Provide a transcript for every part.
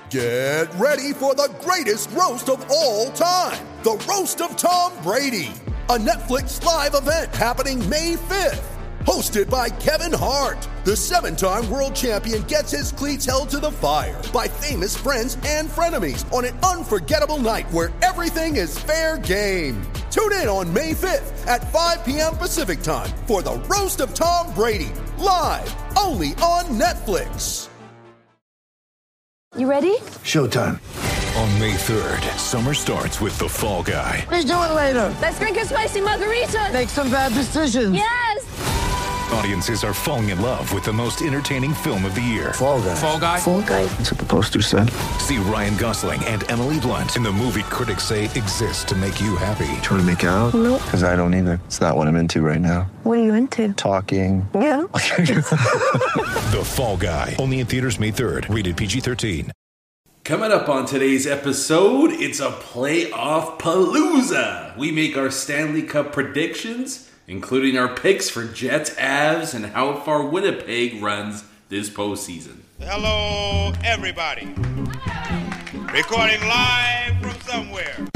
Get ready for the greatest roast of all time, the Roast of Tom Brady, a Netflix live event happening May 5th. Hosted by Kevin Hart, the 7-time world champion gets his cleats held to the fire by famous friends and frenemies on an unforgettable night where everything is fair game. Tune in on May 5th at 5 p.m. Pacific time for the Roast of Tom Brady, live only on Netflix. You ready? Showtime. On May 3rd, summer starts with The Fall Guy. Let's do it later. Let's drink a spicy margarita. Make some bad decisions. Yes! Audiences are falling in love with the most entertaining film of the year. Fall Guy. Fall Guy? Fall guy. That's what the poster said. See Ryan Gosling and Emily Blunt in the movie critics say exists to make you happy. Trying to make it out? Nope. Because I don't either. It's not what I'm into right now. What are you into? Talking. Yeah. The Fall Guy. Only in theaters May 3rd. Rated PG-13. Coming up on today's episode, it's a playoff palooza. We make our Stanley Cup predictions, including our picks for Jets, Avs, and how far Winnipeg runs this postseason. Hello, everybody. Recording live from somewhere.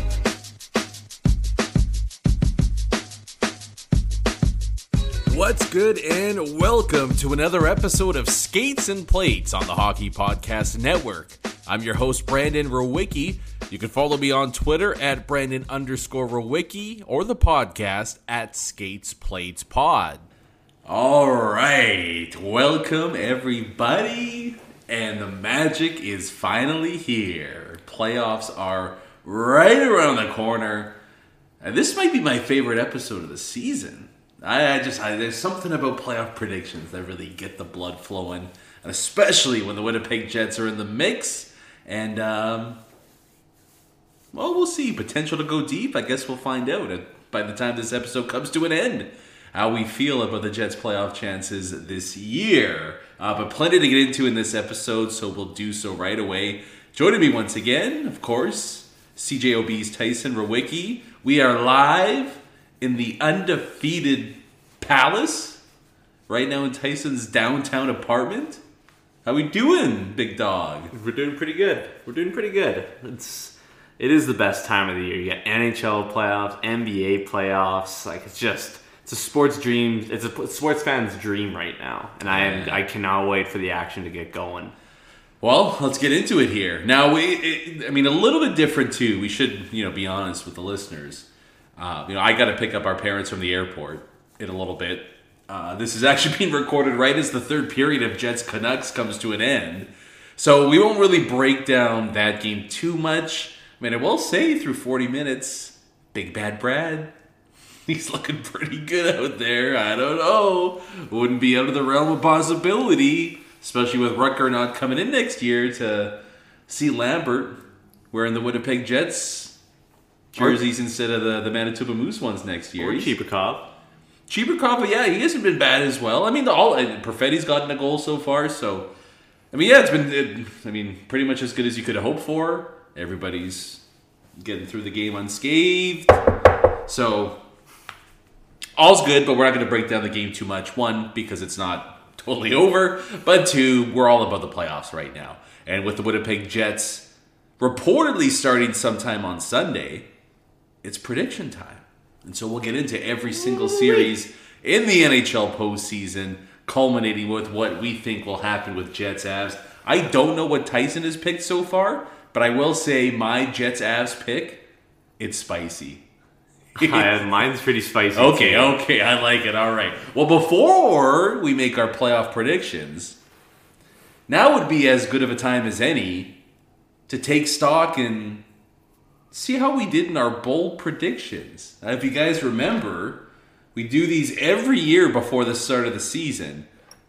What's good, and welcome to another episode of Skates and Plates on the Hockey Podcast Network. I'm your host, Brandon Rowicki. You can follow me on Twitter at Brandon_Rowicki or the podcast at Skates Plates Pod. All right, welcome everybody, and the magic is finally here. Playoffs are right around the corner, and this might be my favorite episode of the season. There's something about playoff predictions that really get the blood flowing, and especially when the Winnipeg Jets are in the mix. And, well, we'll see. Potential to go deep. I guess we'll find out by the time this episode comes to an end how we feel about the Jets' playoff chances this year. But plenty to get into in this episode, so we'll do so right away. Joining me once again, of course, CJOB's Tyson Rowicki. We are live in the undefeated Palace right now in Tyson's downtown apartment. How we doing, big dog? We're doing pretty good. It is the best time of the year. You got NHL playoffs, NBA playoffs. It's a sports dream. It's a sports fan's dream right now, and I cannot wait for the action to get going. Well, let's get into it here. Now, a little bit different too. We should, be honest with the listeners. I got to pick up our parents from the airport in a little bit. This is actually being recorded right as the third period of Jets Canucks comes to an end. So we won't really break down that game too much. I will say through 40 minutes, Big Bad Brad, he's looking pretty good out there. I don't know. Wouldn't be out of the realm of possibility, especially with Rutger not coming in next year, to see Lambert wearing the Winnipeg Jets jerseys instead of the Manitoba Moose ones next year. Or Cheapakov, but yeah, he hasn't been bad as well. Perfetti's gotten a goal so far, so it's been pretty much as good as you could have hoped for. Everybody's getting through the game unscathed, so all's good. But we're not going to break down the game too much. One, because it's not totally over, but two, we're all about the playoffs right now, and with the Winnipeg Jets reportedly starting sometime on Sunday, it's prediction time. And so we'll get into every single series in the NHL postseason, culminating with what we think will happen with Jets Avs. I don't know what Tyson has picked so far, but I will say my Jets Avs pick, it's spicy. Mine's pretty spicy. Okay, I like it. All right. Well, before we make our playoff predictions, now would be as good of a time as any to take stock and see how we did in our bold predictions. Now, if you guys remember, we do these every year before the start of the season.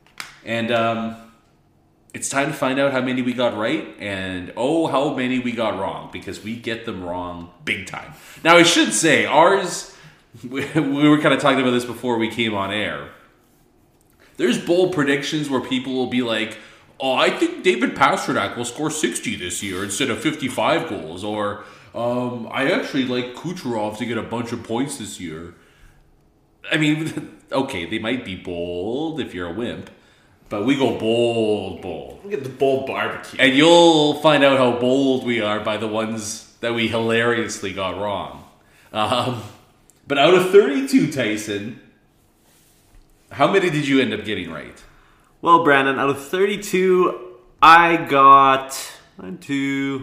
And it's time to find out how many we got right and, how many we got wrong, because we get them wrong big time. Now, I should say, ours, we were kind of talking about this before we came on air. There's bold predictions where people will be like, I think David Pastrnak will score 60 this year instead of 55 goals, or I actually like Kucherov to get a bunch of points this year. Okay, they might be bold if you're a wimp, But we go bold. We get the bold barbecue. And you'll find out how bold we are by the ones that we hilariously got wrong. But out of 32, Tyson, how many did you end up getting right? Well, Brandon, out of 32, I got 1, 2.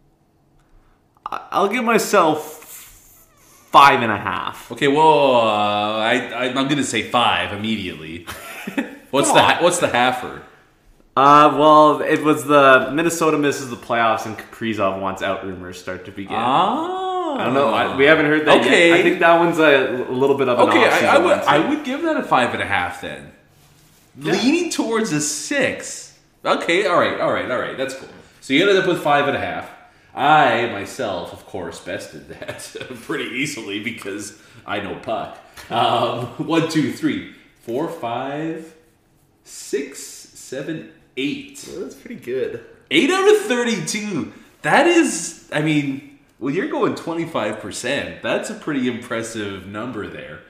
I'll give myself 5.5. Okay, well, I'm going to say 5 immediately. What's the halfer? Well, it was the Minnesota misses the playoffs and Kaprizov wants out rumors start to begin. Oh. I don't know. We haven't heard that yet. I think that one's a little bit of an off-season one. I would give that a 5.5 then. Yeah. Leaning towards a 6. Okay, all right. That's cool. So you ended up with 5.5. I, myself, of course, bested that pretty easily because I know puck. 1, 2, 3, 4, 5, 6, 7, 8. Well, that's pretty good. 8 out of 32. That is, I mean, well, you're going 25%. That's a pretty impressive number there.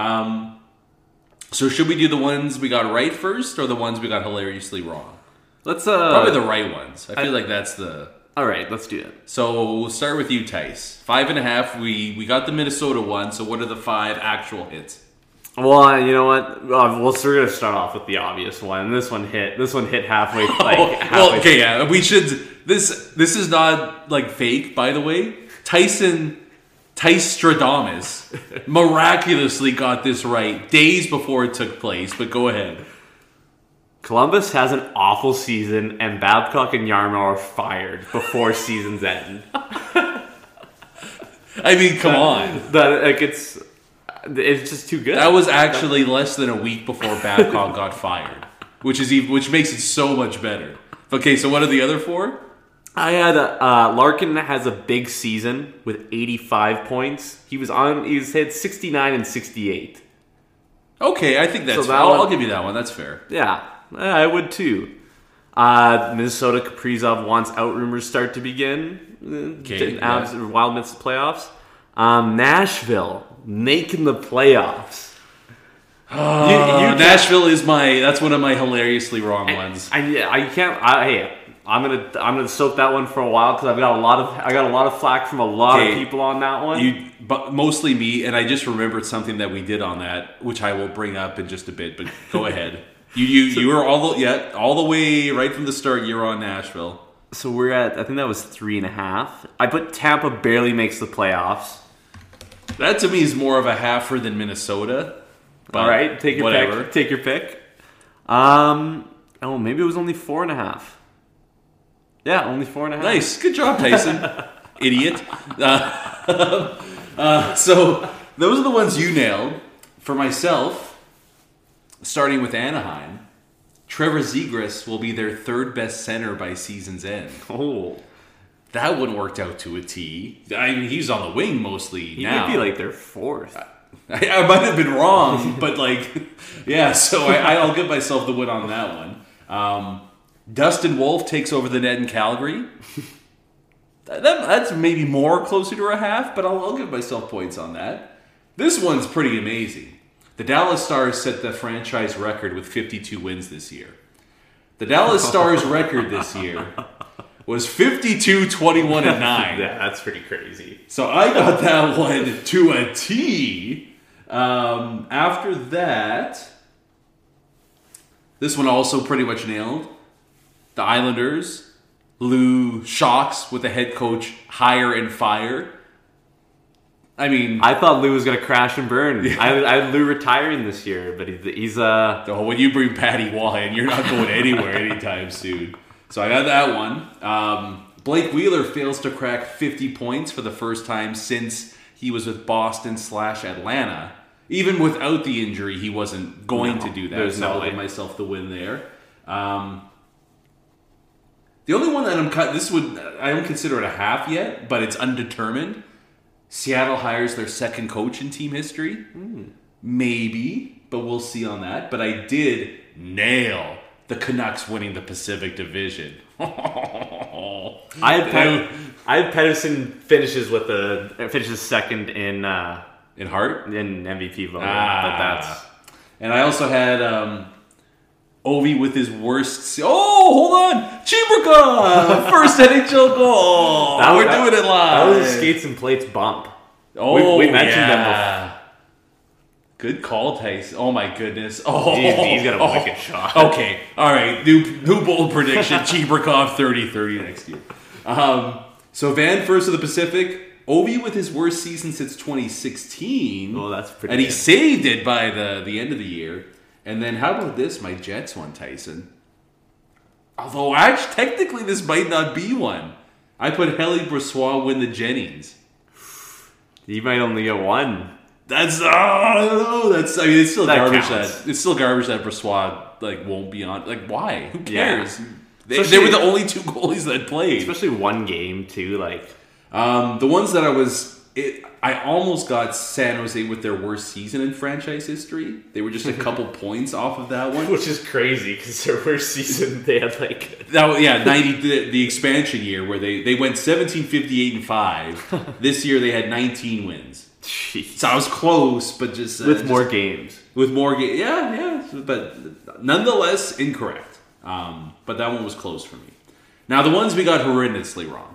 So should we do the ones we got right first or the ones we got hilariously wrong? Let's probably the right ones. I feel like that's the... All right, let's do it. So we'll start with you, Tice. 5.5. We got the Minnesota one. So what are the 5 actual hits? Well, you know what? We're going to start off with the obvious one. This one hit halfway. Halfway. Okay, yeah. We should. This is not like fake, by the way. Tice Stradamus miraculously got this right days before it took place. But go ahead. Columbus has an awful season, and Babcock and Yarmo are fired before season's end. I mean, come on. It's just too good. That was actually less than a week before Babcock got fired, which makes it so much better. Okay, so what are the other 4? I had Larkin has a big season with 85 points. He's hit 69 and 68. Okay, I think that's fair. I'll give you that one. That's fair. Yeah, I would too. Minnesota Kaprizov wants out rumors start to begin. Okay, Wild misses the playoffs. Nashville making the playoffs. Nashville is that's one of my hilariously wrong ones. I'm gonna soak that one for a while because I got a lot of flack from a lot of people on that one. But mostly me, and I just remembered something that we did on that, which I will bring up in just a bit. But go ahead. You were all the way right from the start. You're on Nashville. So we're at, I think that was 3.5. I put Tampa barely makes the playoffs. That to me is more of a halfer than Minnesota. All right, take your pick. Take your pick. Maybe it was only 4.5. Yeah, only 4.5. Nice, good job, Tyson. Idiot. So those are the ones you nailed. For myself, starting with Anaheim, Trevor Zegras will be their 3rd best center by season's end. Oh. That one worked out to a T. I mean, he's on the wing mostly now. He might be like their 4th. I might have been wrong, but yeah, so I'll give myself the win on that one. Dustin Wolf takes over the net in Calgary. That's maybe more closer to a half, but I'll give myself points on that. This one's pretty amazing. The Dallas Stars set the franchise record with 52 wins this year. The Dallas Stars record this year was 52, 21, and 9. Yeah, that's pretty crazy. So I got that one to a T. After that, this one also pretty much nailed. The Islanders, Lou shocks with the head coach hire and fire. I mean, I thought Lou was going to crash and burn. Yeah. I had Lou retiring this year, but he's when you bring Patty Waugh in, you're not going anywhere anytime soon. So I got that one. Blake Wheeler fails to crack 50 points for the first time since he was with Boston/Atlanta. Even without the injury, he wasn't going to do that. There's no way. I'll give myself the win there. The only one that I don't consider it a half yet, but it's undetermined. Seattle hires their 2nd coach in team history. Maybe, but we'll see on that. But I did nail the Canucks winning the Pacific Division. I had Pettersson finishes 2nd in Hart in MVP voting. And I also had Ovi with his worst... hold on! Chibrikov! First NHL goal! We're doing it live! That was a Skates and Plates bump. Oh, we mentioned them before. Good call, Tyson. Oh, my goodness. He's got a wicked shot. Okay. All right. New bold prediction. Chibrikov 30-30 next year. So Van first of the Pacific. Ovi with his worst season since 2016. Oh, that's pretty And he good. saved it by the end of the year. And then how about this? My Jets one, Tyson. Although, actually, technically, this might not be one. I put Heli Brossoit win the Jennings. You might only get one. That's I don't know. It's still That garbage. counts. It's still garbage that Brossoit won't be on. Why? Who cares? Yeah. They were the only two goalies that played. Especially one game too. The ones that I almost got San Jose with their worst season in franchise history. They were just a couple points off of that one. which is crazy because their worst season they had 90 the expansion year where they went 17, 58, and 5. This year they had 19 wins. Jeez. So I was close, but just with more games. With more games, yeah, but nonetheless incorrect. But that one was close for me. Now the ones we got horrendously wrong.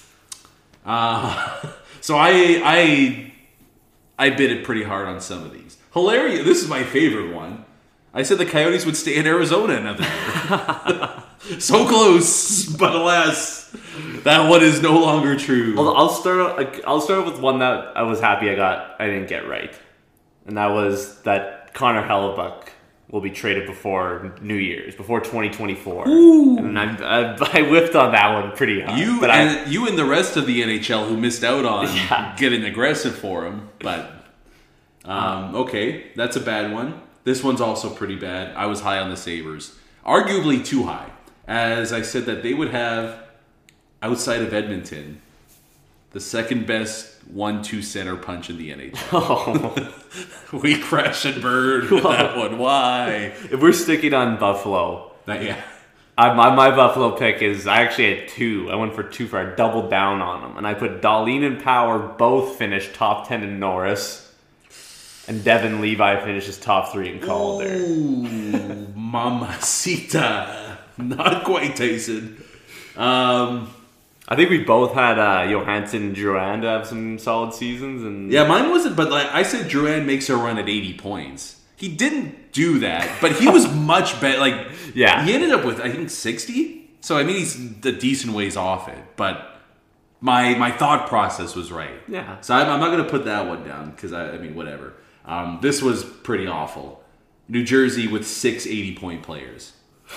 So I bid it pretty hard on some of these. Hilarious. This is my favorite one. I said the Coyotes would stay in Arizona another year. So close, but alas, that one is no longer true. Well, I'll start with one that I was happy I didn't get right, and that was that Connor Hellebuck will be traded before New Year's, before 2024. Ooh. And I whiffed on that one pretty hard. You and the rest of the NHL who missed out on getting aggressive for him, but okay, that's a bad one. This one's also pretty bad. I was high on the Sabres, arguably too high, as I said that they would have, outside of Edmonton, the second best 1-2 center punch in the NHL. Oh. We crash and burn with that one. Why? If we're sticking on Buffalo, Yeah. my Buffalo pick is, I actually had two. I went for two I doubled down on them. And I put Dahlin and Power both finished top 10 in Norris. And Devin Levi finishes top 3 in Calder. Ooh, mamacita. Not quite, Tyson. I think we both had Johansson and Drouin to have some solid seasons. And yeah, mine wasn't, but I said Drouin makes a run at 80 points. He didn't do that, but he was much better. He ended up with, I think, 60. So, I mean, he's a decent ways off it. But my thought process was right. Yeah. So, I'm not going to put that one down because, I mean, whatever. This was pretty awful. New Jersey with 6 80-point players.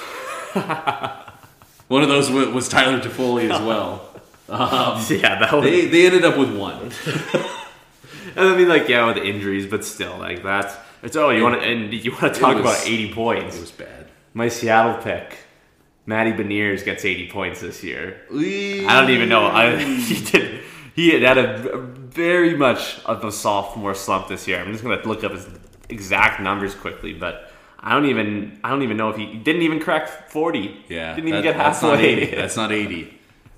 One of those was Tyler Toffoli as well. that was... They ended up with 1. And I mean, with injuries, but still, that's... you want to talk about 80 points. It was bad. My Seattle pick, Matty Beniers gets 80 points this year. I don't even know. He had a very much of a sophomore slump this year. I'm just going to look up his exact numbers quickly, but I don't even know if he didn't even crack 40. Yeah, didn't even get halfway. That's not 80.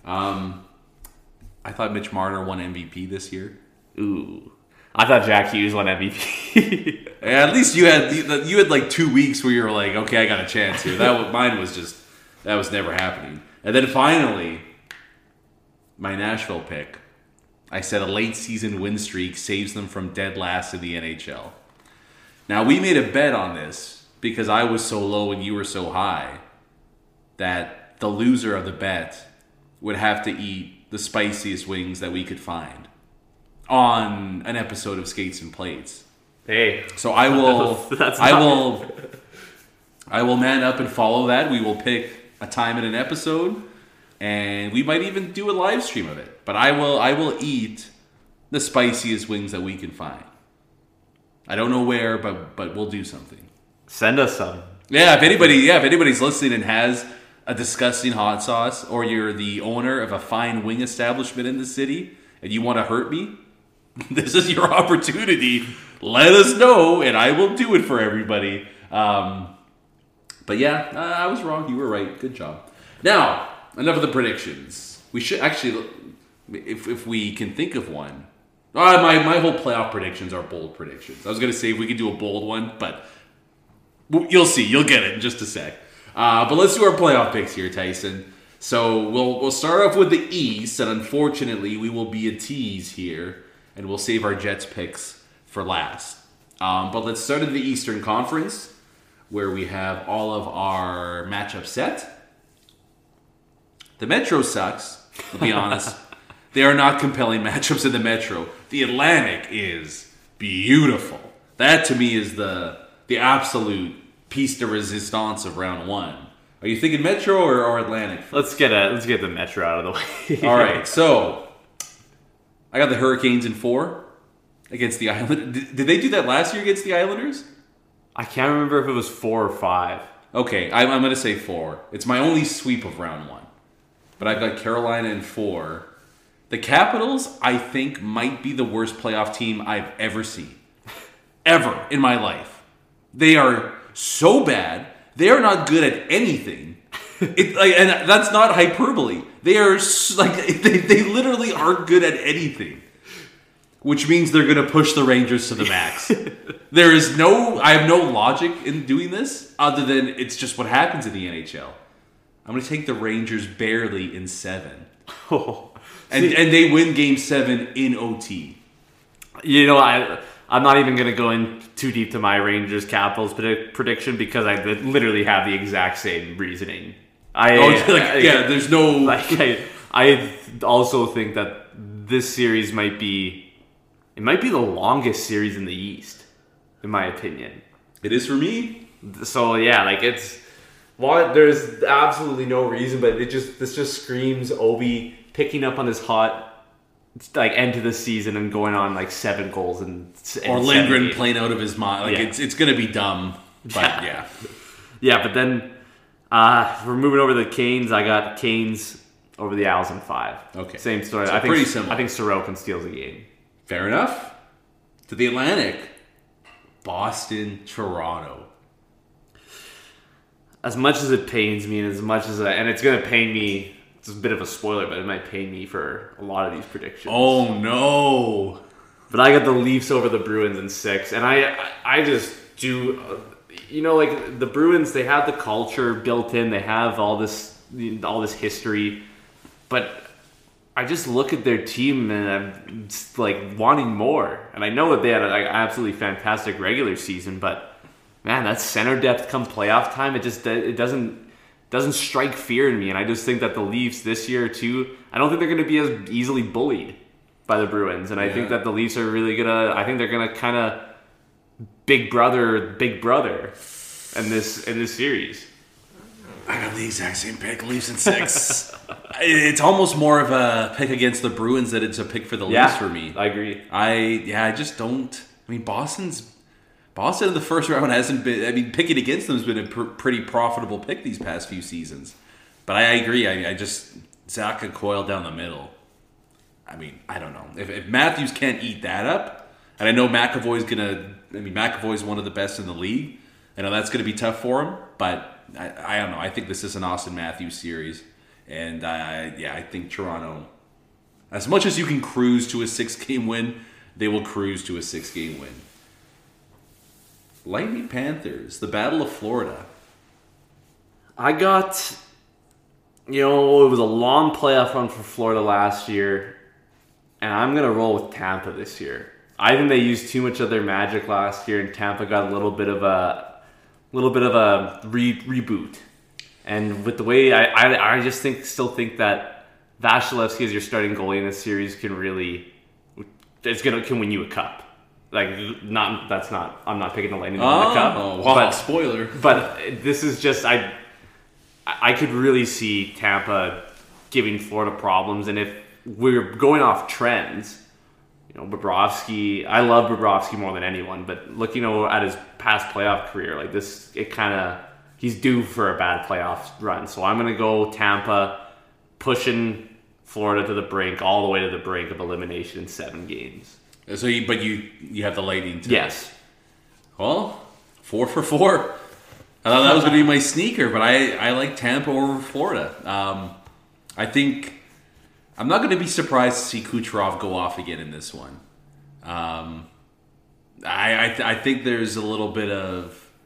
I thought Mitch Marner won MVP this year. Ooh, I thought Jack Hughes won MVP. Yeah, at least you had like 2 weeks where you were like, okay, I got a chance here. Mine was just that was never happening. And then finally, my Nashville pick. I said a late season win streak saves them from dead last in the NHL. Now we made a bet on this because I was so low and you were so high that the loser of the bet would have to eat the spiciest wings that we could find on an episode of Skates and Plates. Hey, so I will man up and follow that. We will pick a time in an episode, and we might even do a live stream of it. But I will eat the spiciest wings that we can find. I don't know where, but we'll do something. Send us some. Yeah, if anybody's listening and has a disgusting hot sauce, or you're the owner of a fine wing establishment in the city and you want to hurt me, this is your opportunity. Let us know, and I will do it for everybody. But yeah, I was wrong. You were right. Good job. Now, enough of the predictions. We should actually, if we can think of one. My whole playoff predictions are bold predictions. I was going to say if we could do a bold one, but You'll see. You'll get it in just a sec. But let's do our playoff picks here, Tyson. So we'll start off with the East, and unfortunately, we will be a tease here, and we'll save our Jets picks for last. But let's start in the Eastern Conference, where we have all of our matchups set. The Metro sucks, to be honest. They are not compelling matchups in the Metro. The Atlantic is beautiful. That, to me, is the absolute piece de resistance of round one. Are you thinking Metro or Atlantic? Let's get the Metro out of the way. All right, so I got the Hurricanes in 4 against the Islanders. Did they do that last year against the Islanders? I can't remember if it was 4 or 5. Okay, I'm going to say 4. It's my only sweep of round one. But I've got Carolina in 4. The Capitals, I think, might be the worst playoff team I've ever seen. Ever in my life. They are so bad. They are not good at anything. And that's not hyperbole. They are they literally aren't good at anything. Which means they're going to push the Rangers to the max. I have no logic in doing this other than it's just what happens in the NHL. I'm going to take the Rangers barely in 7. And they win Game 7 in OT. You know, I'm not even going to go in too deep to my Rangers Capitals prediction because I literally have the exact same reasoning. There's no... I also think that this series might be the longest series in the East, in my opinion. It is for me. So, yeah, there's absolutely no reason, but this just screams Obi picking up on his hot end to the season and going on 7 goals or Lindgren playing out of his mind. It's gonna be dumb, but yeah. But then we're moving over to the Canes. I got Canes over the Owls in 5. Okay, same story. So pretty similar. I think Sorokin steals the game. Fair enough. To the Atlantic, Boston, Toronto. As much as it pains me, and as much as and it's gonna pain me. It's a bit of a spoiler, but it might pain me for a lot of these predictions. Oh, no. But I got the Leafs over the Bruins in 6. And I just do... the Bruins, they have the culture built in. They have all this history. But I just look at their team and I'm just, wanting more. And I know that they had an absolutely fantastic regular season. But, man, that center depth come playoff time, it doesn't strike fear in me, and I just think that the Leafs this year too, I don't think they're going to be as easily bullied by the Bruins, and I think that the Leafs are really I think they're going to kind of big brother in this series. I got the exact same pick, Leafs in 6. It's almost more of a pick against the Bruins than it's a pick for the Leafs for me. I agree. I just don't. I mean, Boston in the first round hasn't been... I mean, picking against them has been a pretty profitable pick these past few seasons. But I agree. I just... Zach and Coyle down the middle. I mean, I don't know. If Matthews can't eat that up, and I know McAvoy's going to... I mean, McAvoy's one of the best in the league. I know that's going to be tough for him, but I don't know. I think this is an Austin Matthews series. And, I think Toronto... As much as you can cruise to a 6-game win, they will cruise to a 6-game win. Lightning Panthers, the Battle of Florida. I got, it was a long playoff run for Florida last year, and I'm going to roll with Tampa this year. I think they used too much of their magic last year, and Tampa got a little bit of a reboot. And with the way I just still think that Vasilevsky as your starting goalie in this series can win you a cup. I'm not picking the Lightning to win the cup. Oh, wow, spoiler. But this is just, I could really see Tampa giving Florida problems. And if we're going off trends, Bobrovsky, I love Bobrovsky more than anyone, but looking at his past playoff career, he's due for a bad playoff run. So I'm going to go Tampa, pushing Florida to the brink, all the way to the brink of elimination in 7 games. So, you have the Lightning too? Yes. Well, 4 for 4. I thought that was going to be my sneaker, but I like Tampa over Florida. I think I'm not going to be surprised to see Kucherov go off again in this one. I think there's a little bit of...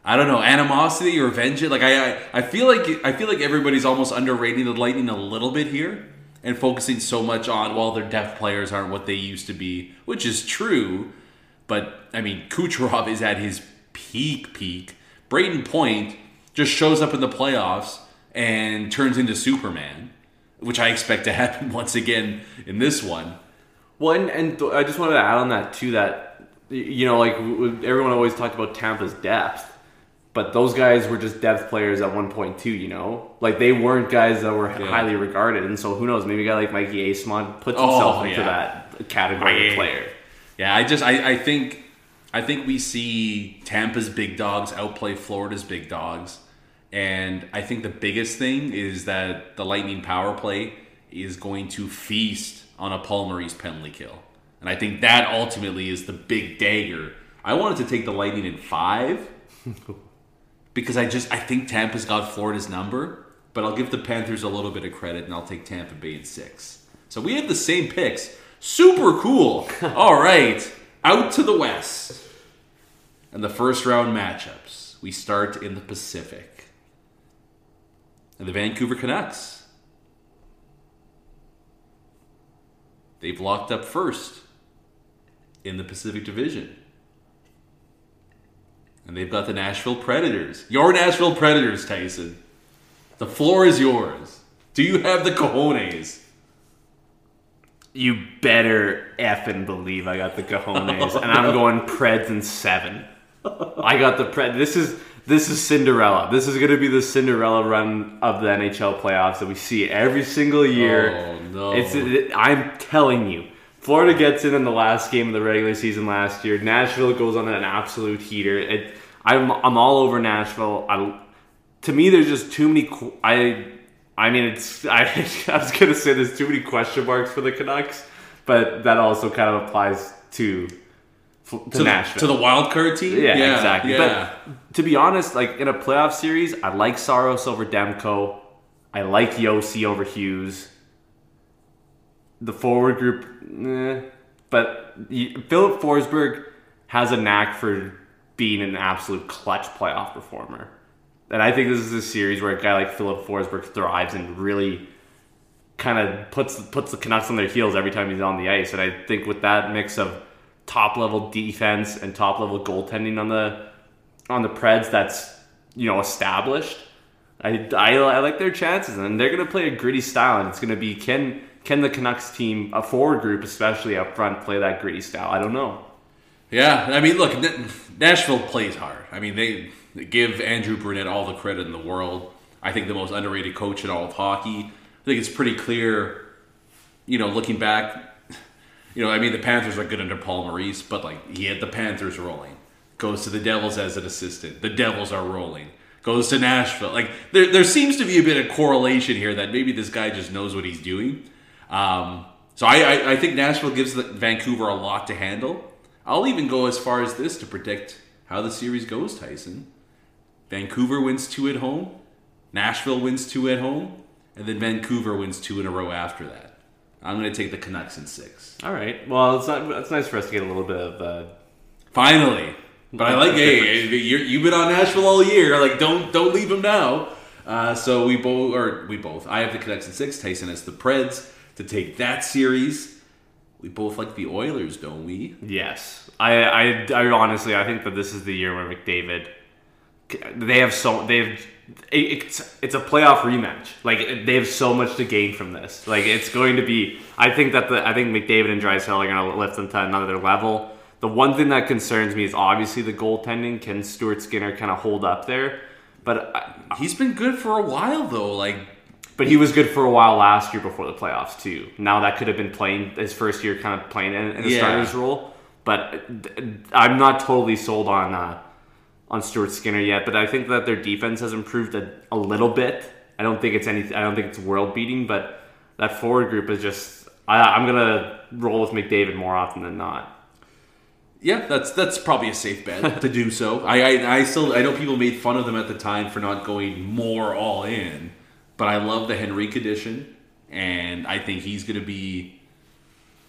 I don't know, animosity or vengeance. Like I feel like everybody's almost underrating the Lightning a little bit here and focusing so much on, well, their depth players aren't what they used to be, which is true. But I mean, Kucherov is at his peak. Brayden Point just shows up in the playoffs and turns into Superman, which I expect to happen once again in this one. Well, and I just wanted to add on that too, that, you know, like everyone always talked about Tampa's depth, but those guys were just depth players at one point too, you know? Like, they weren't guys that were highly regarded, and so who knows, maybe a guy like Mikey Eisman puts himself into that category of player. Yeah, I think we see Tampa's big dogs outplay Florida's big dogs, and I think the biggest thing is that the Lightning power play is going to feast on a Paul Maurice penalty kill. And I think that ultimately is the big dagger. I wanted to take the Lightning in 5 because I think Tampa's got Florida's number, but I'll give the Panthers a little bit of credit and I'll take Tampa Bay in 6. So we have the same picks. Super cool. All right, out to the West. And the first round matchups. We start in the Pacific. And the Vancouver Canucks. They've locked up first in the Pacific Division. And they've got the Nashville Predators. Your Nashville Predators, Tyson. The floor is yours. Do you have the cojones? You better effing believe I got the cojones. And I'm going Preds in 7. I got the Preds. This is Cinderella. This is going to be the Cinderella run of the NHL playoffs that we see every single year. Oh, no. I'm telling you. Florida gets in the last game of the regular season last year. Nashville goes on an absolute heater. I'm all over Nashville. To me, there's just too many... I was going to say there's too many question marks for the Canucks, but that also kind of applies to Nashville. To the wild card team? Yeah, exactly. Yeah. But to be honest, like in a playoff series, I like Saros over Demko. I like Yossi over Hughes. The forward group, but Philip Forsberg has a knack for being an absolute clutch playoff performer. And I think this is a series where a guy like Philip Forsberg thrives and really kind of puts the Canucks on their heels every time he's on the ice. And I think with that mix of top-level defense and top-level goaltending on the Preds that's, you know, established, I like their chances. And they're going to play a gritty style, and it's going to be can the Canucks team, a forward group especially up front, play that gritty style? I don't know. Yeah, I mean, look, Nashville plays hard. I mean, they give Andrew Brunette all the credit in the world. I think the most underrated coach in all of hockey. I think it's pretty clear, you know, looking back, you know, I mean, the Panthers are good under Paul Maurice, but, like, he had the Panthers rolling. Goes to the Devils as an assistant. The Devils are rolling. Goes to Nashville. Like, there seems to be a bit of correlation here that maybe this guy just knows what he's doing. So I think Nashville gives Vancouver a lot to handle. I'll even go as far as this to predict how the series goes, Tyson. Vancouver wins 2 at home. Nashville wins 2 at home. And then Vancouver wins 2 in a row after that. I'm going to take the Canucks in 6. All right. Well, it's nice for us to get a little bit of... Finally. But I like, hey, you've been on Nashville all year. Like, don't leave them now. So we both. I have the Canucks in 6. Tyson has the Preds to take that series. We both like the Oilers, don't we? Yes. I honestly, I think that this is the year where McDavid... It's a playoff rematch. Like, they have so much to gain from this. Like, it's going to be... I think McDavid and Draisaitl are going to lift them to another level. The one thing that concerns me is obviously the goaltending. Can Stuart Skinner kind of hold up there? But he's been good for a while, though. But he was good for a while last year before the playoffs, too. Now that could have been playing his first year, kind of playing in the starter's role. But I'm not totally sold on Stuart Skinner yet. But I think that their defense has improved a little bit. I don't think it's world beating, but that forward group is just. I'm gonna roll with McDavid more often than not. Yeah, that's probably a safe bet to do so. I know people made fun of them at the time for not going more all in. But I love the Henrique addition, and I think he's going to be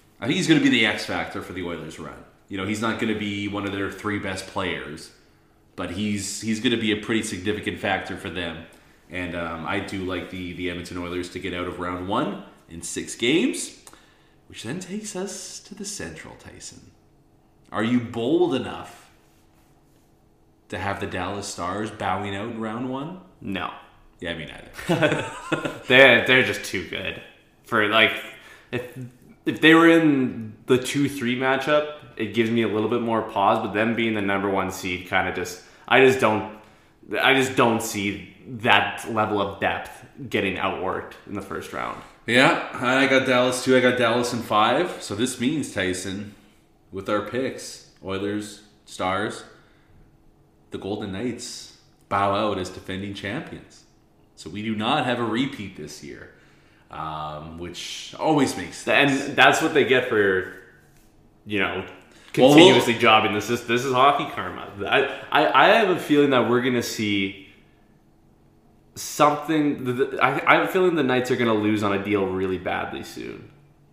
the X factor for the Oilers run. You know, he's not going to be one of their 3 best players, but he's going to be a pretty significant factor for them. And I do like the Edmonton Oilers to get out of round 1 in 6 games, which then takes us to the Central, Tyson. Are you bold enough to have the Dallas Stars bowing out in round 1? No. Yeah, me neither. They're just too good. For like, if they were in the 2-3 matchup, it gives me a little bit more pause. But them being the number 1 seed, kind of just, I just don't see that level of depth getting outworked in the first round. Yeah, I got Dallas too. I got Dallas in 5. So this means, Tyson, with our picks, Oilers, Stars, the Golden Knights bow out as defending champions. So we do not have a repeat this year, which always makes sense. And that's what they get for, continuously jobbing this. This is hockey karma. I have a feeling that we're going to see something. I have a feeling the Knights are going to lose on a deal really badly soon.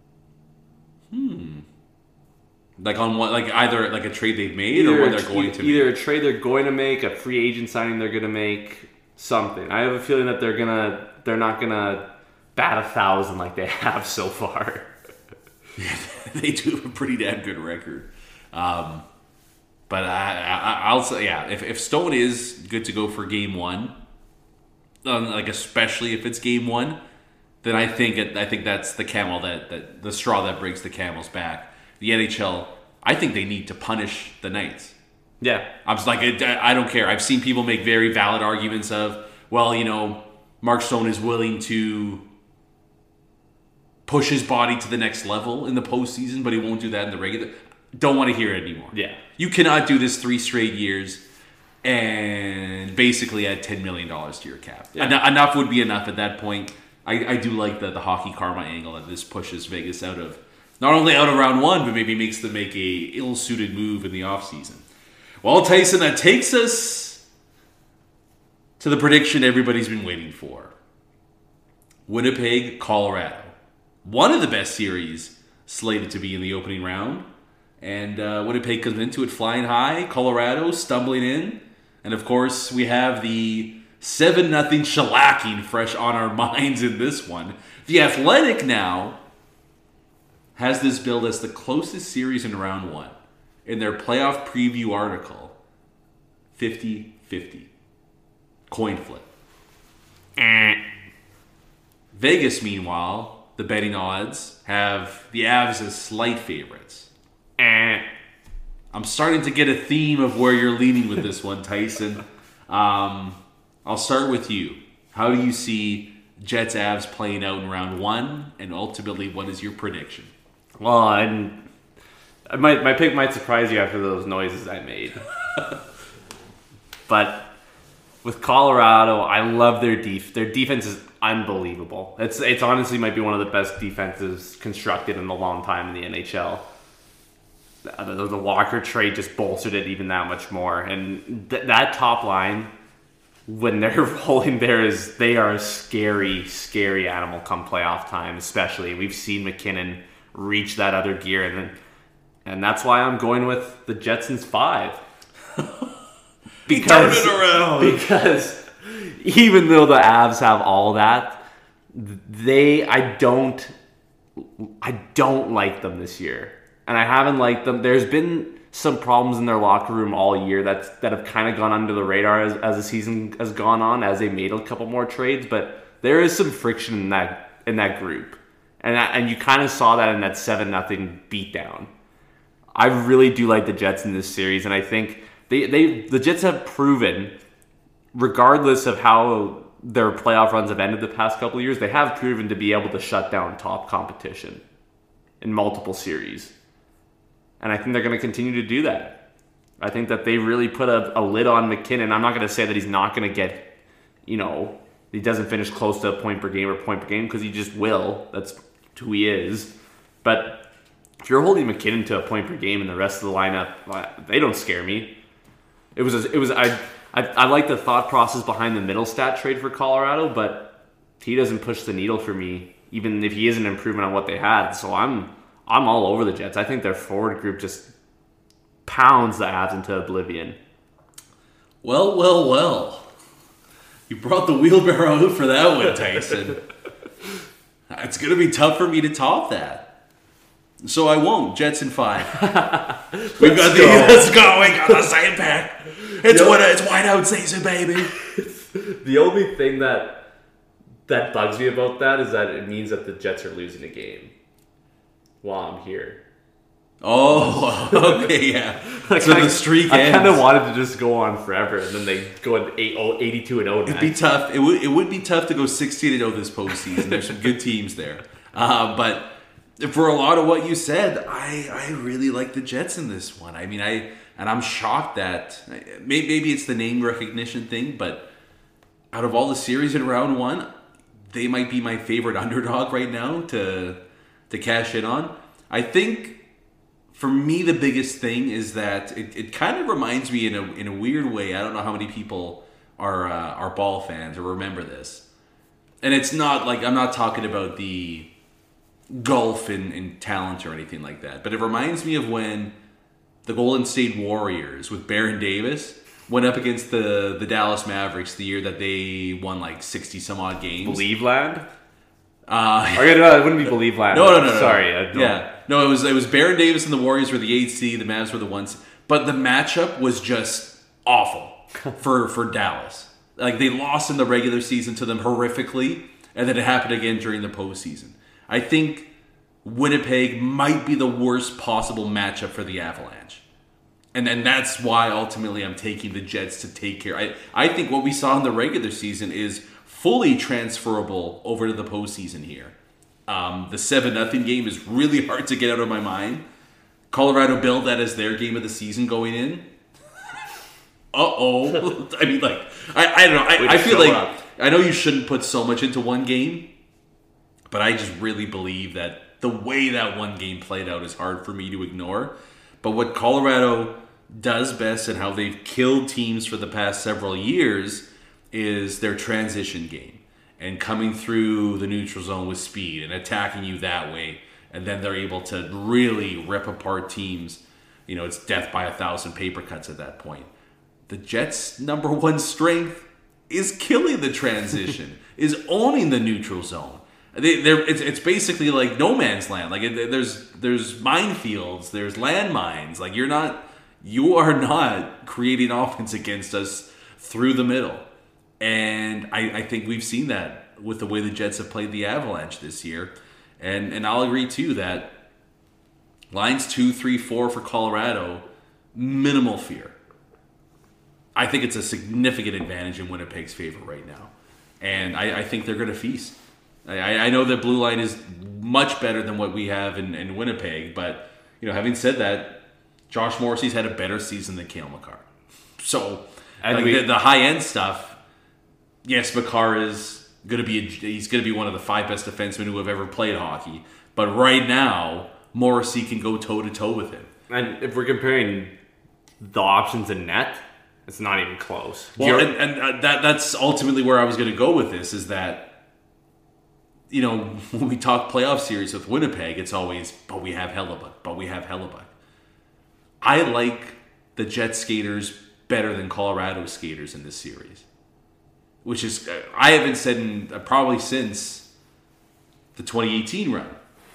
Like on what? Like either like a trade they've made or what they're going to make? Either a trade they're going to make, a free agent signing they're going to make, something. I have a feeling that they're not going to bat 1,000 like they have so far. Yeah, they do have a pretty damn good record. But I'll say, yeah, if Stone is good to go for game 1, like especially if it's game 1, then I think that's the camel that the straw that breaks the camel's back. The NHL, I think they need to punish the Knights. Yeah, I'm just like, I don't care. I've seen people make very valid arguments of, well, Mark Stone is willing to push his body to the next level in the postseason, but he won't do that in the regular. Don't want to hear it anymore. Yeah, you cannot do this 3 straight years and basically add $10 million to your cap. Yeah. Enough would be enough at that point. I do like the hockey karma angle that this pushes Vegas out of, not only out of round 1, but maybe makes them make a ill-suited move in the offseason. Well, Tyson, that takes us to the prediction everybody's been waiting for. Winnipeg, Colorado. One of the best series slated to be in the opening round. And Winnipeg comes into it flying high. Colorado stumbling in. And of course, we have the 7-0 shellacking fresh on our minds in this one. The Athletic now has this billed as the closest series in round 1. In their playoff preview article, 50-50. Coin flip. Vegas, meanwhile, the betting odds have the Avs as slight favorites. I'm starting to get a theme of where you're leaning with this one, Tyson. I'll start with you. How do you see Jets-Avs playing out in round 1? And ultimately, what is your prediction? Well, my pick might surprise you after those noises I made. But with Colorado, I love their Their defense is unbelievable. It's honestly might be one of the best defenses constructed in a long time in the NHL. The Walker trade just bolstered it even that much more. And that top line, when they're rolling, they are a scary, scary animal come playoff time, especially. We've seen McKinnon reach that other gear, and that's why I'm going with the Jetsons 5. Because even though the Avs have all that, I don't like them this year. And I haven't liked them. There's been some problems in their locker room all year that have kind of gone under the radar as the season has gone on, as they made a couple more trades. But there is some friction in that group, and you kind of saw that in that 7-0 beatdown. I really do like the Jets in this series, and I think the Jets have proven, regardless of how their playoff runs have ended the past couple of years, they have proven to be able to shut down top competition in multiple series. And I think they're going to continue to do that. I think that they really put a lid on McKinnon. I'm not going to say that he's not going to get, he doesn't finish close to a point per game, because he just will. That's who he is. But if you're holding McKinnon to a point per game and the rest of the lineup, they don't scare me. I like the thought process behind the Middlestat trade for Colorado, but he doesn't push the needle for me, even if he is an improvement on what they had. So I'm all over the Jets. I think their forward group just pounds the Avs into oblivion. Well. You brought the wheelbarrow out for that one, Tyson. It's going to be tough for me to top that. So I won't. Jets in 5. Let's go. We got the same pick. It's whiteout season, baby. The only thing that bugs me about that is that it means that the Jets are losing a game while I'm here. Oh, okay, yeah. So the streak ends. I kind of wanted to just go on forever, and then they go at 82-0. It'd be tough. It would be tough to go 16-0 this postseason. There's some good teams there. But for a lot of what you said, I really like the Jets in this one. I mean, I'm shocked that maybe it's the name recognition thing, but out of all the series in round 1, they might be my favorite underdog right now to cash in on. I think for me the biggest thing is that it kind of reminds me in a weird way. I don't know how many people are ball fans or remember this, and it's not like I'm not talking about the gulf in talent or anything like that, but it reminds me of when the Golden State Warriors with Baron Davis went up against the Dallas Mavericks the year that they won like 60 some odd games. Believe Land? It wouldn't be Believe Land. No. Sorry. No, it was Baron Davis and the Warriors were the 8th seed, the Mavs were the 1 seed. But the matchup was just awful for Dallas. Like, they lost in the regular season to them horrifically, and then it happened again during the postseason. I think Winnipeg might be the worst possible matchup for the Avalanche. And then that's why ultimately I'm taking the Jets to take care. I think what we saw in the regular season is fully transferable over to the postseason here. The 7-0 game is really hard to get out of my mind. Colorado billed that as their game of the season going in. Uh-oh. I mean, like, I don't know. I feel like, I know you shouldn't put so much into one game, but I just really believe that the way that one game played out is hard for me to ignore. But what Colorado does best and how they've killed teams for the past several years is their transition game and coming through the neutral zone with speed and attacking you that way. And then they're able to really rip apart teams. You know, it's death by 1,000 paper cuts at that point. The Jets' number one strength is killing the transition, is owning the neutral zone. It's basically like no man's land. Like there's minefields, there's landmines. Like you are not creating offense against us through the middle. And I think we've seen that with the way the Jets have played the Avalanche this year. And I'll agree too that lines 2, 3, 4 for Colorado, minimal fear. I think it's a significant advantage in Winnipeg's favor right now. And I think they're going to feast. I know that blue line is much better than what we have in Winnipeg, but having said that, Josh Morrissey's had a better season than Cale Makar. So the high end stuff, yes, Makar is going to be one of the 5 best defensemen who have ever played hockey. But right now, Morrissey can go toe to toe with him. And if we're comparing the options in net, it's not even close. Well, and that's ultimately where I was going to go with this, is that, when we talk playoff series with Winnipeg, it's always, but we have Hellebuyck. I like the Jet skaters better than Colorado skaters in this series. Which is, I haven't said probably since the 2018 run.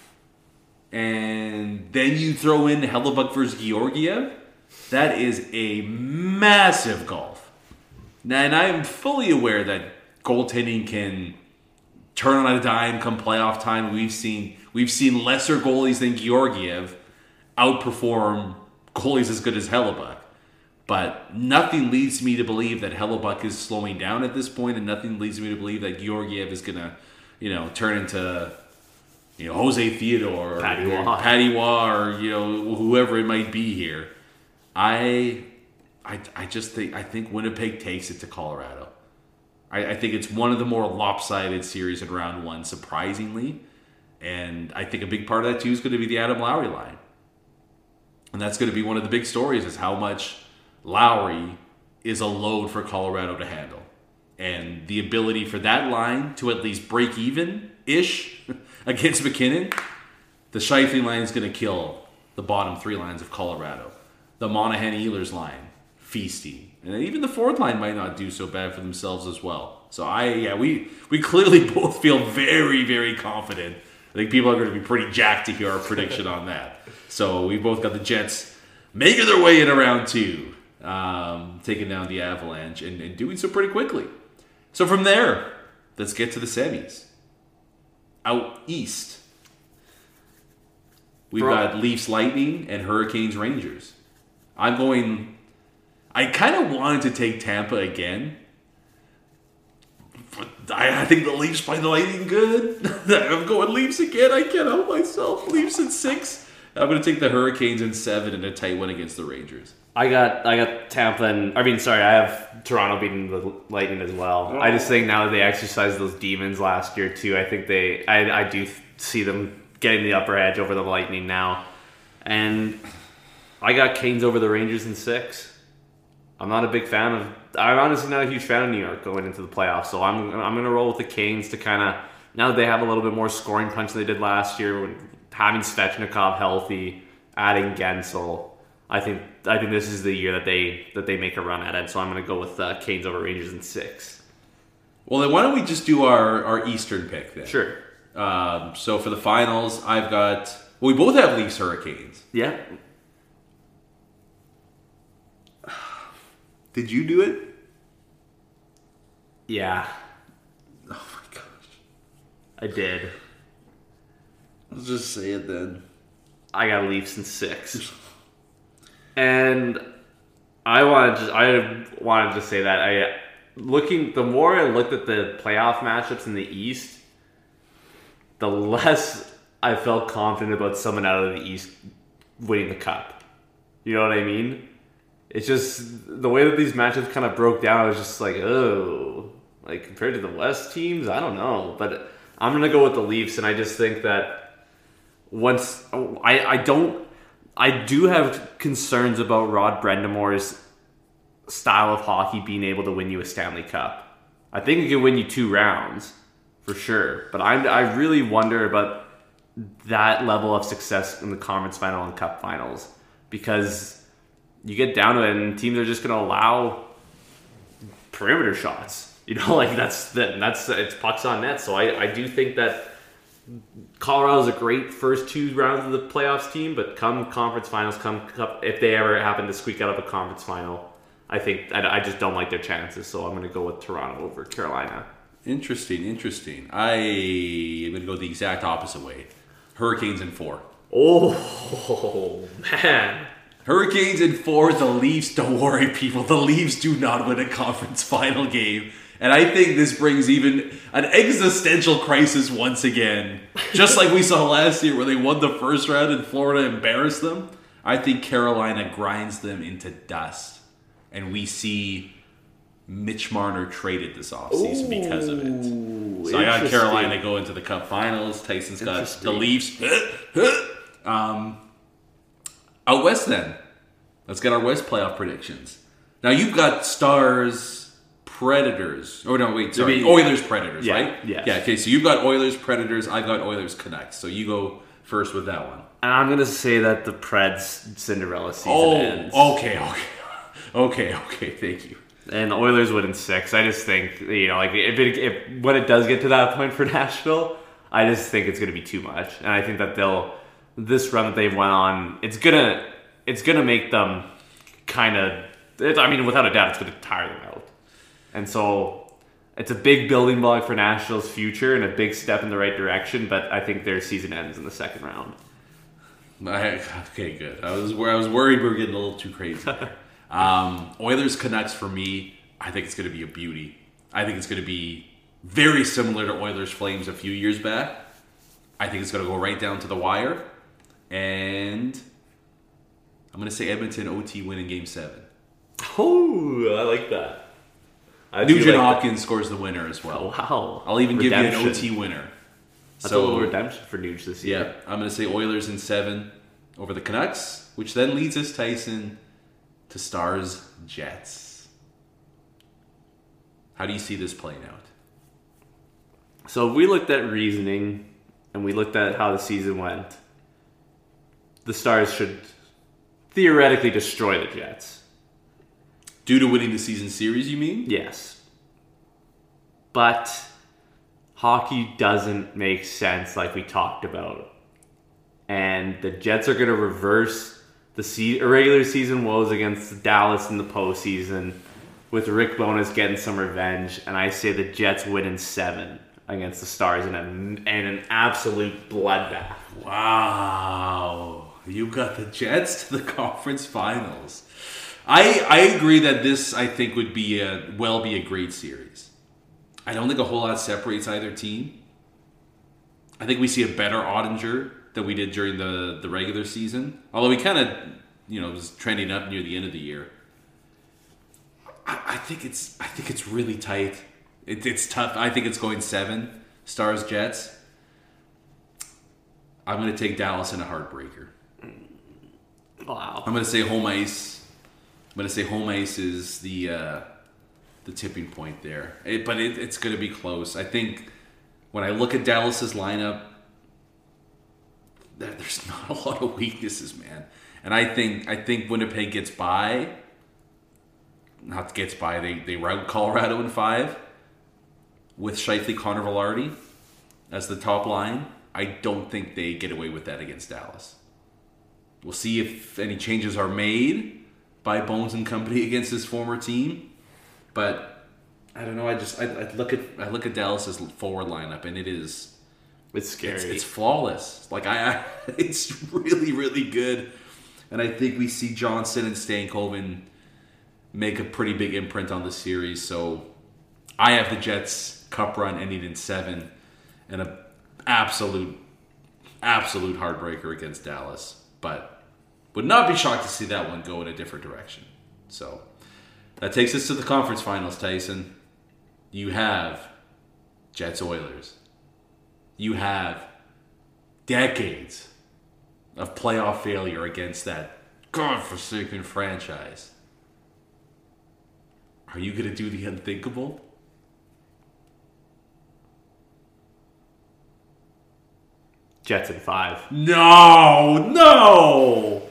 And then you throw in Hellebuyck versus Georgiev. That is a massive gulf. Now, and I am fully aware that goaltending can turn on a dime come playoff time. We've seen lesser goalies than Georgiev outperform goalies as good as Hellebuyck. But nothing leads me to believe that Hellebuyck is slowing down at this point, and nothing leads me to believe that Georgiev is going to, turn into, Jose Theodore or Patty Waugh or, whoever it might be here. I think Winnipeg takes it to Colorado. I think it's one of the more lopsided series in round 1, surprisingly. And I think a big part of that, too, is going to be the Adam Lowry line. And that's going to be one of the big stories, is how much Lowry is a load for Colorado to handle. And the ability for that line to at least break even-ish against McKinnon, the Scheifele line is going to kill the bottom 3 lines of Colorado. The Monahan-Ehlers line, feisty. And even the fourth line might not do so bad for themselves as well. So we clearly both feel very, very confident. I think people are going to be pretty jacked to hear our prediction on that. So we both got the Jets making their way in round 2, taking down the Avalanche and doing so pretty quickly. So from there, let's get to the semis. Out east, we've got Leafs Lightning and Hurricanes Rangers. I kind of wanted to take Tampa again, but I think the Leafs play the Lightning good. I'm going Leafs again. I can't help myself. Leafs in 6. I'm going to take the Hurricanes in 7 in a tight one against the Rangers. I got Tampa I have Toronto beating the Lightning as well. I just think now that they exercised those demons last year too, I think I do see them getting the upper edge over the Lightning now. And I got Canes over the Rangers in 6. I'm honestly not a huge fan of New York going into the playoffs, so I'm going to roll with the Canes to kind of, now that they have a little bit more scoring punch than they did last year, having Svechnikov healthy, adding Gensel. I think this is the year that they make a run at it, so I'm going to go with Canes over Rangers in 6. Well, then why don't we just do our Eastern pick then? Sure. So for the finals, we both have Leafs Hurricanes. Yeah. Did you do it? Yeah. Oh my gosh. I did. Let's just say it then. I got Leafs in 6. And I wanted to say that the more I looked at the playoff matchups in the East, the less I felt confident about someone out of the East winning the cup. You know what I mean? It's just the way that these matchups kind of broke down. I was just like, oh, like compared to the West teams, I don't know. But I'm gonna go with the Leafs, and I just think that I do have concerns about Rod Brendamore's style of hockey being able to win you a Stanley Cup. I think it could win you 2 rounds for sure, but I really wonder about that level of success in the conference final and cup finals, because you get down to it and teams are just going to allow perimeter shots. You know, like it's pucks on net. So I do think that Colorado's a great first 2 rounds of the playoffs team, but come conference finals, come cup, if they ever happen to squeak out of a conference final, I think I just don't like their chances. So I'm going to go with Toronto over Carolina. Interesting. I am going to go the exact opposite way. Hurricanes in 4. Oh, man. Hurricanes in 4, the Leafs, don't worry people, the Leafs do not win a conference final game. And I think this brings even an existential crisis once again. Just like we saw last year where they won the first round and Florida embarrassed them. I think Carolina grinds them into dust. And we see Mitch Marner traded this offseason because of it. So I got Carolina go into the Cup Finals. Tyson's got the Leafs. Out west then. Let's get our West playoff predictions. Now you've got Stars, Predators. Oh no, wait, sorry. Oilers, Predators, right? Yeah. Yeah, okay, so you've got Oilers, Predators. I've got Oilers, Canucks. So you go first with that one. And I'm going to say that the Preds Cinderella season ends. Okay, thank you. And the Oilers win in 6. I just think, like if when it does get to that point for Nashville, I just think it's going to be too much. And I think that this run that they've went on, it's gonna make them kind of. Without a doubt, it's gonna tire them out. And so it's a big building block for Nashville's future and a big step in the right direction. But I think their season ends in the second round. Okay, good. I was worried we were getting a little too crazy there. Oilers Canucks for me, I think it's gonna be a beauty. I think it's gonna be very similar to Oilers Flames a few years back. I think it's gonna go right down to the wire. And I'm going to say Edmonton OT win in Game 7. Oh, I like that. Nugent Hopkins scores the winner as well. Oh, wow. I'll even give you an OT winner. That's a little redemption for Nuge this year. Yeah, I'm going to say Oilers in 7 over the Canucks, which then leads us, Tyson, to Stars Jets. How do you see this playing out? So if we looked at reasoning and we looked at how the season went, the Stars should theoretically destroy the Jets. Due to winning the season series, you mean? Yes. But hockey doesn't make sense like we talked about. And the Jets are going to reverse the regular season woes against Dallas in the postseason with Rick Bowness getting some revenge. And I say the Jets win in 7 against the Stars in an absolute bloodbath. Wow. You got the Jets to the conference finals. I agree that this, I think, would be a great series. I don't think a whole lot separates either team. I think we see a better Ottinger than we did during the regular season. Although he kind of, was trending up near the end of the year. I think it's really tight. It's tough. I think it's going 7 Stars Jets. I'm going to take Dallas in a heartbreaker. Wow. I'm going to say home ice. Is the tipping point there. But it's going to be close. I think when I look at Dallas's lineup, there's not a lot of weaknesses, man. And I think Winnipeg gets by. Not gets by. They rout Colorado in 5 with Scheifele, Connor Velarde as the top line. I don't think they get away with that against Dallas. We'll see if any changes are made by Bones and company against his former team. But I don't know. I look at Dallas's forward lineup, and it's scary. It's flawless. Like it's really, really good. And I think we see Johnson and Stankoven make a pretty big imprint on the series. So I have the Jets cup run ending in 7 and an absolute heartbreaker against Dallas. But would not be shocked to see that one go in a different direction. So that takes us to the conference finals, Tyson. You have Jets Oilers. You have decades of playoff failure against that godforsaken franchise. Are you going to do the unthinkable? Jets in 5. No!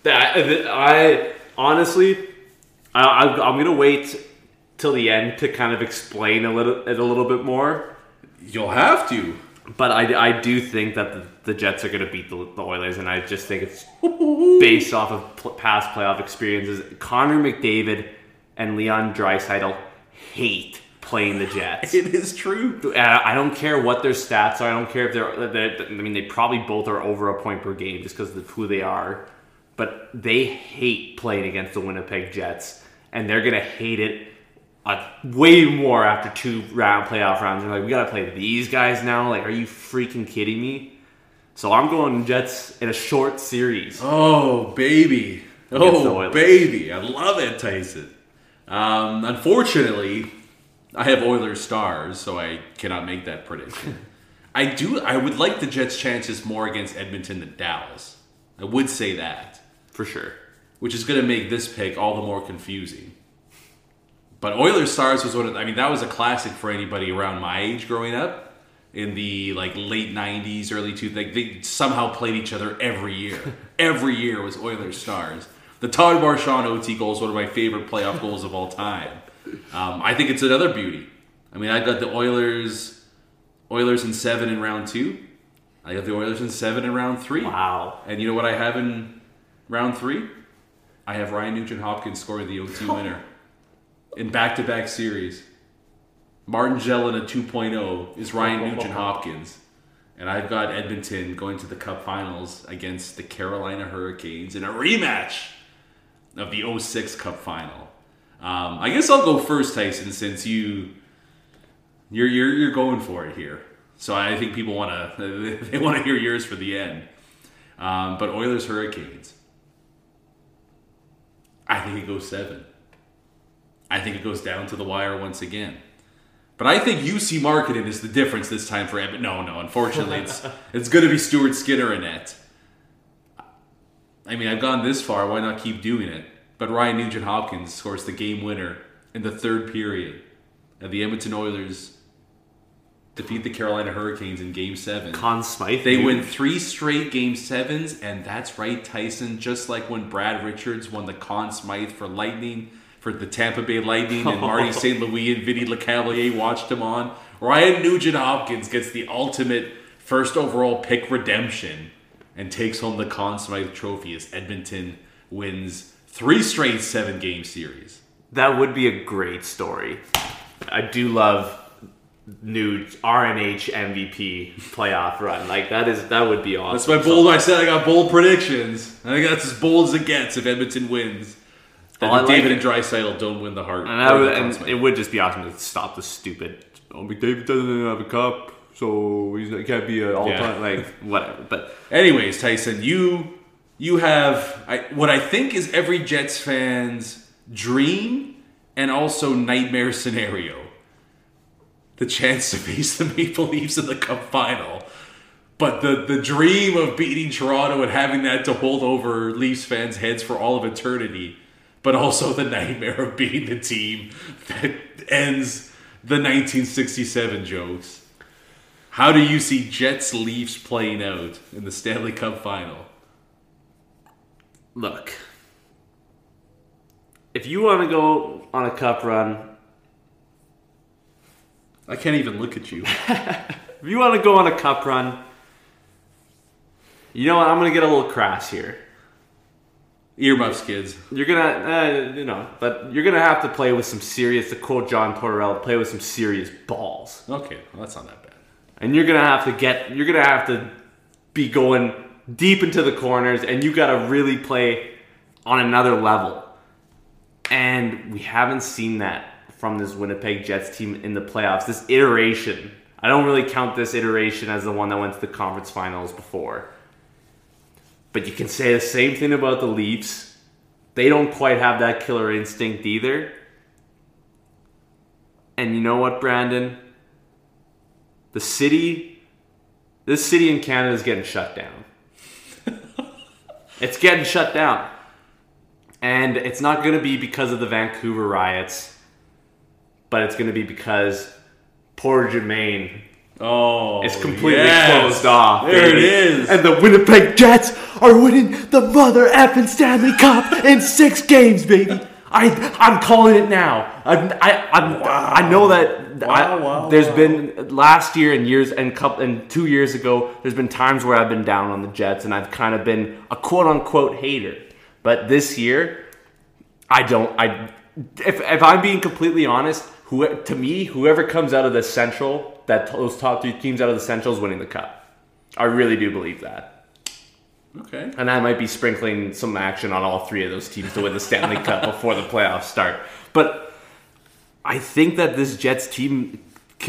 I honestly, I'm going to wait till the end to kind of explain it a little bit more. You'll have to. But I do think that the Jets are going to beat the Oilers, and I just think it's based off of past playoff experiences. Connor McDavid and Leon Draisaitl hate playing the Jets. It is true. I don't care what their stats are. I don't care if they probably both are over a point per game just because of who they are. But they hate playing against the Winnipeg Jets, and they're going to hate it way more after 2 playoff rounds. They're like, we got to play these guys now? Like, are you freaking kidding me? So I'm going Jets in a short series. Oh, baby. Oh, baby. I love it, Tyson. Unfortunately, I have Oilers Stars, so I cannot make that prediction. I would like the Jets' chances more against Edmonton than Dallas. I would say that. For sure. Which is going to make this pick all the more confusing. But Oilers Stars was that was a classic for anybody around my age growing up. In the late 90s, early 2000s. They somehow played each other every year. Every year was Oilers Stars. The Todd Marchand OT goal is one of my favorite playoff goals of all time. I think it's another beauty. I got the Oilers in 7 in round 2. I got the Oilers in 7 in round 3. Wow. And you know what I have in round 3? I have Ryan Nugent-Hopkins scoring the OT winner in back-to-back series. Martin Gellin at 2.0 is Ryan Nugent-Hopkins. And I've got Edmonton going to the Cup Finals against the Carolina Hurricanes in a rematch of the 06 Cup Final. I guess I'll go first, Tyson, since you're going for it here. So I think people want to hear yours for the end. But Oilers Hurricanes, I think it goes 7. I think it goes down to the wire once again. But I think UC Marketing is the difference this time for Edmonton. No, unfortunately, it's going to be Stuart Skinner in it. I've gone this far. Why not keep doing it? But Ryan Nugent-Hopkins scores the game winner in the 3rd period. And the Edmonton Oilers defeat the Carolina Hurricanes in Game 7. Conn Smythe. They win 3 straight Game 7s, and that's right, Tyson. Just like when Brad Richards won the Conn Smythe for for the Tampa Bay Lightning and Marty St. Louis and Vinny LeCavalier watched him on. Ryan Nugent-Hopkins gets the ultimate first overall pick redemption and takes home the Conn Smythe Trophy as Edmonton wins 3 straight 7-game series. That would be a great story. I do love Nuge RNH MVP playoff run. Like that would be awesome. That's my bold. I said I got bold predictions. I think that's as bold as it gets if Edmonton wins. Then David and Draisaitl don't win the Hart. And it would just be awesome to stop the stupid. Oh, McDavid doesn't have a cup, so he can't be an all-time like whatever. But anyways, Tyson, you have what I think is every Jets fan's dream and also nightmare scenario. The chance to face the Maple Leafs in the Cup final. But the dream of beating Toronto and having that to hold over Leafs fans' heads for all of eternity. But also the nightmare of being the team that ends the 1967 jokes. How do you see Jets-Leafs playing out in the Stanley Cup final? Look, if you want to go on a cup run... I can't even look at you. If you want to go on a cup run, you know what? I'm going to get a little crass here. Earmuffs, kids. You're gonna, but you're gonna have to play with some serious. To quote John Tortorella, play with some serious balls. Okay, well, that's not that bad. And you're gonna have to be going deep into the corners, and you gotta really play on another level. And we haven't seen that from this Winnipeg Jets team in the playoffs. This iteration, I don't really count this iteration as the one that went to the conference finals before. But you can say the same thing about the Leafs. They don't quite have that killer instinct either. And you know what, Brandon? This city in Canada is getting shut down. It's getting shut down. And it's not going to be because of the Vancouver riots, but it's going to be because Port Germain is completely closed off. There it is. And the Winnipeg Jets are winning the mother effing Stanley Cup in 6 games, baby. I'm calling it now. I know that there's been last year and 2 years ago, there's been times where I've been down on the Jets and I've kind of been a quote unquote hater. But this year, if I'm being completely honest, to me, whoever comes out of the Central, those top 3 teams out of the Central is winning the Cup. I really do believe that. Okay. And I might be sprinkling some action on all 3 of those teams to win the Stanley Cup before the playoffs start. But I think that this Jets team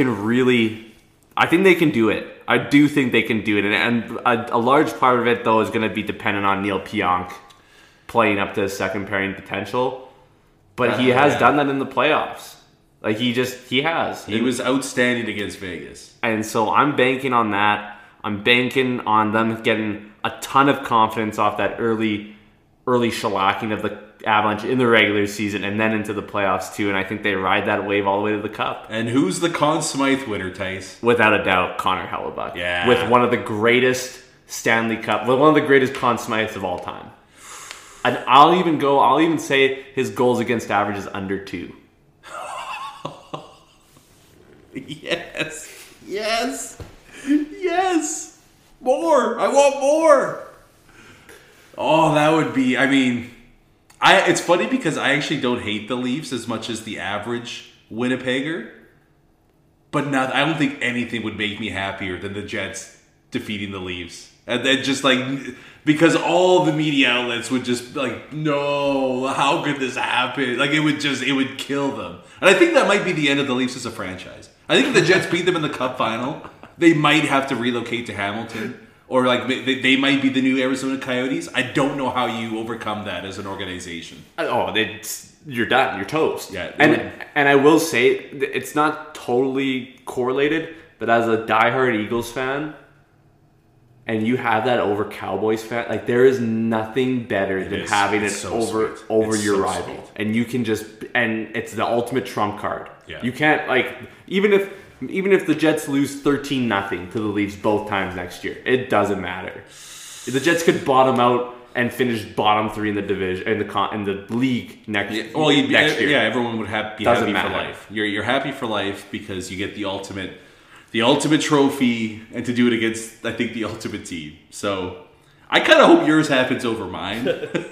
I think they can do it. I do think they can do it. And a large part of it, though, is going to be dependent on Neil Pionk playing up to his second pairing potential. But he has done that in the playoffs. Like, he has. He was outstanding against Vegas. And so I'm banking on that. I'm banking on them getting a ton of confidence off that early shellacking of the Avalanche in the regular season and then into the playoffs too. And I think they ride that wave all the way to the Cup. And who's the Conn Smythe winner, Tice? Without a doubt, Connor Hellebuck. Yeah. With one of the greatest one of the greatest Conn Smythes of all time. And I'll even say his goals against average is under 2. Yes. More. I want more. Oh, that would be. I mean, it's funny because I actually don't hate the Leafs as much as the average Winnipegger. But I don't think anything would make me happier than the Jets defeating the Leafs. And then just because all the media outlets would just no, how could this happen? It would kill them. And I think that might be the end of the Leafs as a franchise. I think if the Jets beat them in the Cup final, they might have to relocate to Hamilton. Or they might be the new Arizona Coyotes. I don't know how you overcome that as an organization. Oh, you're done. You're toast. Yeah, and I will say, it's not totally correlated, but as a diehard Eagles fan, and you have that over Cowboys fan, there is nothing better than having it over your rival. Sweet. And you can and it's the ultimate trump card. Yeah. You can't, even if the Jets lose 13-0 to the Leafs both times next year, it doesn't matter. The Jets could bottom out and finish bottom 3 in the division in the league next year. Yeah, everyone would be happy Doesn't for matter. life. You're happy for life because you get the ultimate trophy, and to do it against, I think, the ultimate team. So I kind of hope yours happens over mine.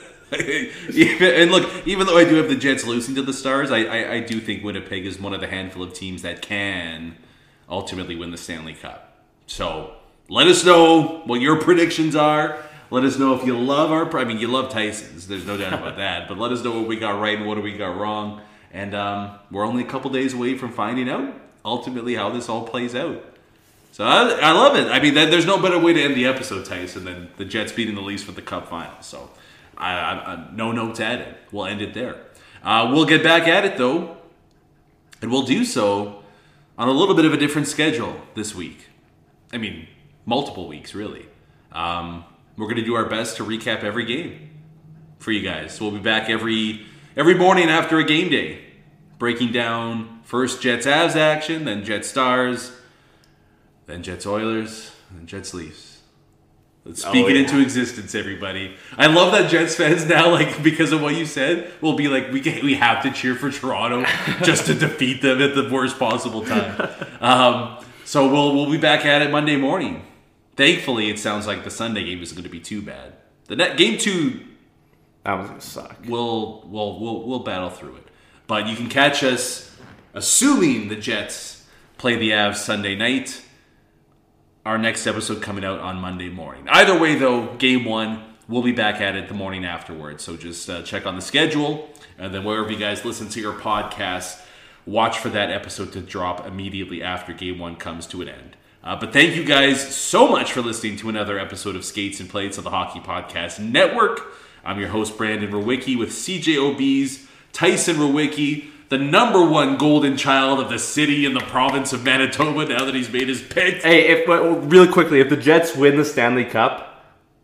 And look, even though I do have the Jets losing to the Stars, I do think Winnipeg is one of the handful of teams that can ultimately win the Stanley Cup. So let us know what your predictions are. Let us know if you love you love Tyson's. There's no doubt about that. But let us know what we got right and what we got wrong. And we're only a couple days away from finding out ultimately how this all plays out. So I love it. I mean, there's no better way to end the episode, Tyson, than the Jets beating the Leafs for the Cup final. So no notes added. We'll end it there. We'll get back at it, though. And we'll do so on a little bit of a different schedule this week. I mean, multiple weeks, really. We're going to do our best to recap every game for you guys. So we'll be back every morning after a game day, breaking down first Jets-Avs action, then Jets-Stars, then Jets-Oilers, then Jets-Leafs. Let's speak it into existence, everybody. I love that Jets fans now, like, because of what you said, will be like, we have to cheer for Toronto just to defeat them at the worst possible time. So we'll be back at it Monday morning. Thankfully, it sounds like the Sunday game isn't going to be too bad. Game 2, that was going to suck. We'll battle through it. But you can catch us, assuming the Jets play the Avs Sunday night. Our next episode coming out on Monday morning. Either way, though, Game 1, we'll be back at it the morning afterwards. So just check on the schedule, and then wherever you guys listen to your podcast, watch for that episode to drop immediately after Game 1 comes to an end. But thank you guys so much for listening to another episode of Skates and Plates on the Hockey Podcast Network. I'm your host, Brandon Rowicki, with CJOB's Tyson Rowicki, the number 1 golden child of the city and the province of Manitoba now that he's made his pick. Hey, really quickly, if the Jets win the Stanley Cup,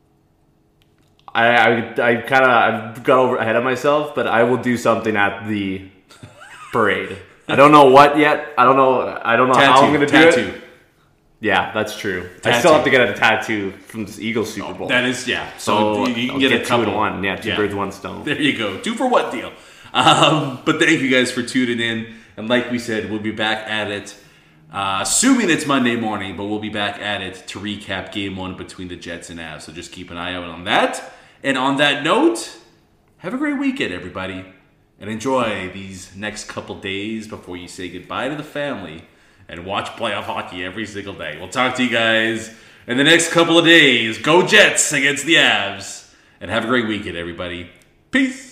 I've got ahead of myself, but I will do something at the parade. I don't know what yet. I don't know how I'm going to do it. Yeah, that's true. I still have to get a tattoo from this Eagles Super Bowl. That is, yeah. So you can get a couple. 2 in 1. Yeah, two birds, one stone. There you go. 2 for 1 deal. But thank you guys for tuning in. And like we said, we'll be back at it, assuming it's Monday morning, but we'll be back at it to recap Game 1 between the Jets and Avs. So just keep an eye out on that. And on that note, have a great weekend, everybody. And enjoy these next couple days before you say goodbye to the family and watch playoff hockey every single day. We'll talk to you guys in the next couple of days. Go Jets against the Avs. And have a great weekend, everybody. Peace.